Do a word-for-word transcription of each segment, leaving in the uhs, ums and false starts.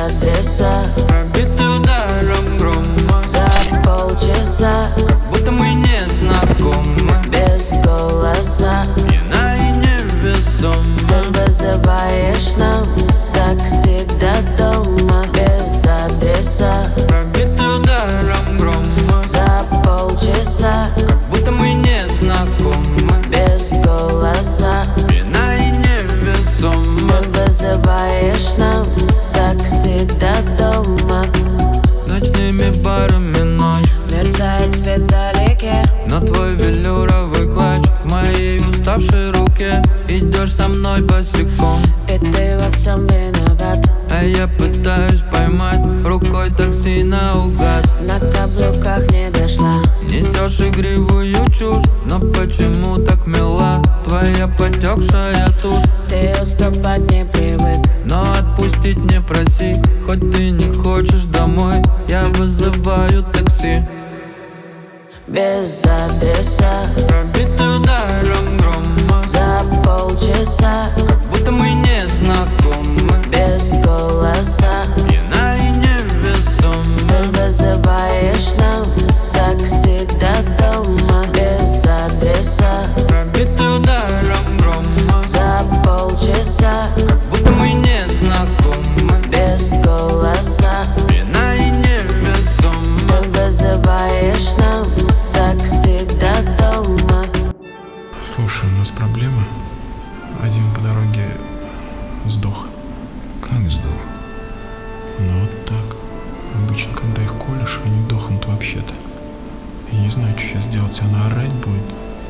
адреса, пробиты ударом грома. за полчаса, как будто мы не знакомы. без голоса, пьяна и невесома. ты вызываешь нам такси до дома. Без адреса, Пробиты ударом грома. за полчаса, как будто мы не знакомы. без голоса, пьяна и невесома. ты вызываешь нам такси до дома. Ночными барами ночь, Мерцает свет вдалеке, но твой велюровый клатч в моей уставшей руке. Идешь со мной босиком, и ты во всем виноват. а я пытаюсь поймать рукой такси наугад. На каблуках не дошла, Несешь игривую чушь, но почему так мила твоя потекшая тушь? ты уступать не привык. Но отпустить не проси, хоть ты не хочешь домой, я вызываю такси. Без адреса, Пробиты ударом грома, за полчаса, как будто мы не знакомы. без голоса, Пьяна и невесома. ты вызываешь нам такси до дома. Без адреса, Пробиты ударом грома, за полчаса, как будто мы не знакомы. без голоса, Пьяна и невесома. ты вызываешь нам такси до дома. Слушай, у нас проблема. Один по дороге сдох. Как сдох? Ну вот так. Обычно, когда их колешь, они дохнут вообще-то. Я не знаю, что сейчас делать. Она орать будет.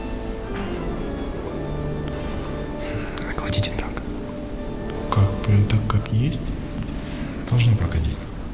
Накладите так. Как? Прям так, как есть? Должно прокатить.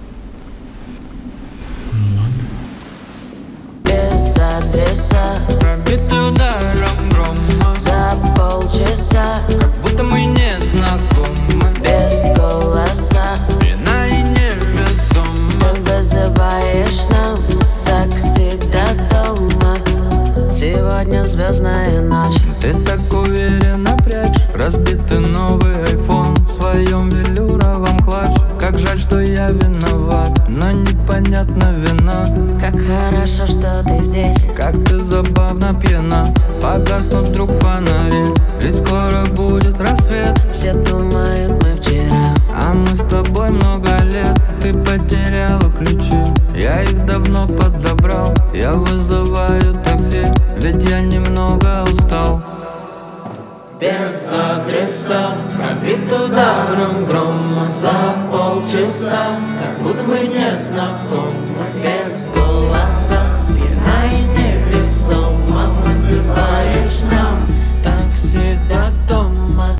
Ну ладно. Без адреса, Пробиты ударом грома, за полчаса, как будто мы не знакомы. без голоса, Пьяна и невесома. ты вызываешь нам такси до дома. Сегодня звездная ночь, Ты так уверенно прячь разбитый новый айфон в своем велюровом клатче. Как жаль, что я виноват, но непонятна вина. как хорошо, что ты здесь. Как ты забавно пьяна, погаснут вдруг фонари, ведь скоро будет рассвет. Все думают, мы вчера, А мы с тобой много лет. Ты потеряла ключи, я их давно подобрал. Я вызываю такси, ведь я немного устал. Без адреса, пробит ударом грома, за полчаса, как будто мы не знакомы. Без голоса, пьяна и невесома, вызываешь нам такси до дома.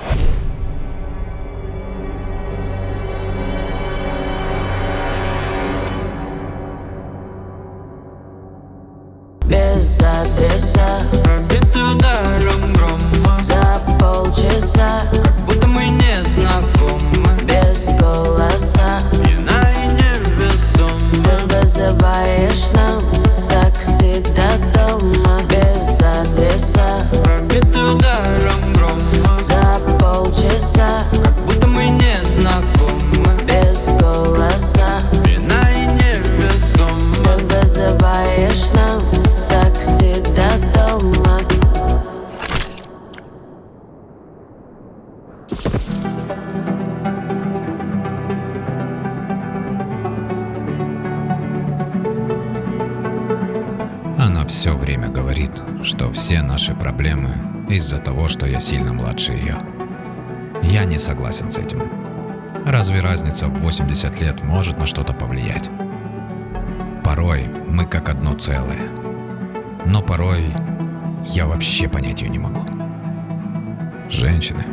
без адреса, Пробит ударом грома, за полчаса, как будто мы не знакомы. без голоса, Пьяна и невесома. ты вызываешь нам такси до дома. Без адреса, Пробит ударом грома, за полчаса, как будто мы не знакомы. без голоса, Пьяна и невесома. ты вызываешь нам такси до дома. Она все время говорит, что все наши проблемы из-за того, что я сильно младше ее. Я не согласен с этим. Разве разница в восемьдесят лет может на что-то повлиять? Порой мы как одно целое. Но порой я вообще понять ее не могу. Женщины.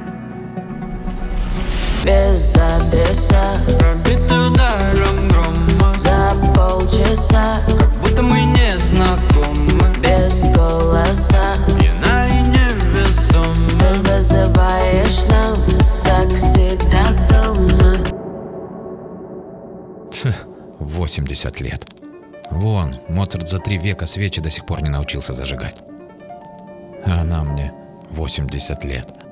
Без адреса, Пробит ударом грома, за полчаса, как будто мы не знакомы. без голоса, Пьяна и невесома. ты вызываешь нам такси до дома. Тьф, восемьдесят лет. Вон, Моцарт за три века свечи до сих пор не научился зажигать. А она мне восемьдесят лет.